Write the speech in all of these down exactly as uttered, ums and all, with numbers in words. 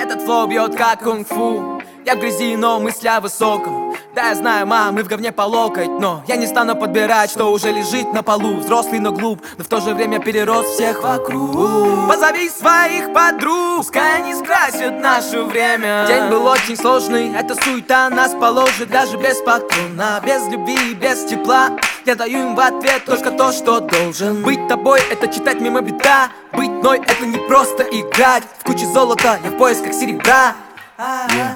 Этот флоу бьет как кунг-фу. Я в грязи, но мысли о высоком. Да, я знаю, мам, мы в говне по локоть, но я не стану подбирать, что уже лежит на полу. Взрослый, но глуп, но в то же время перерос всех вокруг. Позови своих подруг, пускай они скрасят наше время. День был очень сложный, эта суета нас положит. Даже без патрона, без любви, без тепла. Я даю им в ответ только то, что должен. Быть тобой — это читать мимо бита. Быть мной — это не просто играть. В куче золота я в поисках серебра. yeah.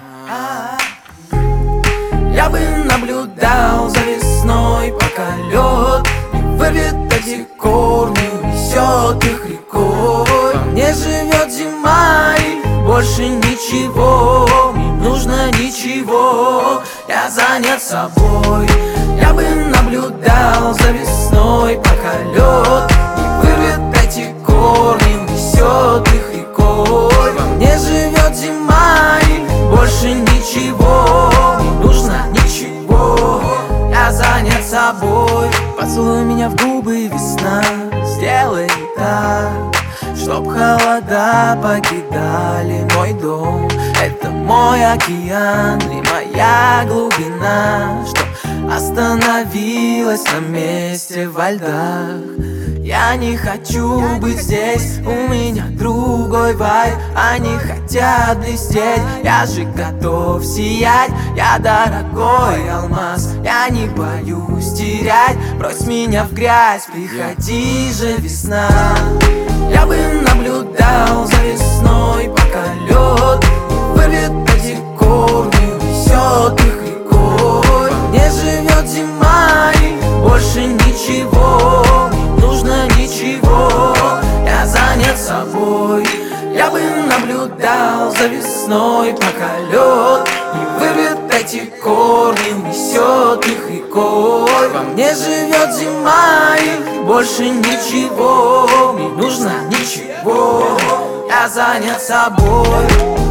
Я бы наблюдал за весной, пока лед не вырвет эти корни, унесет их рекой. Во мне живет зима и больше ничего, не нужно ничего, я занят собой. Я бы наблюдал за весной, пока лед не вырвет эти корни, унесет их рекой. Во мне живет зима и больше ничего, не нужно ничего, я занят собой. Поцелуй меня в губы, весна, сделай так, чтоб холода покидали мой дом. Это мой океан и моя глубина, что остановилась на месте во льдах. Я не хочу быть здесь, у меня другой вайб. Они хотят блестеть, я же готов сиять. Я дорогой алмаз, я не боюсь терять. Брось меня в грязь, приходи же, весна. Я бы наблюдал за весной, пока лед не вырвет эти корни, унесет их рекой. Во мне живет зима и больше ничего, не нужно ничего, я занят собой. Я бы наблюдал за весной, пока лед не вырвет эти корни, унесет их рекой. Во мне живет зима и больше ничего, не нужно ничего, я занят собой.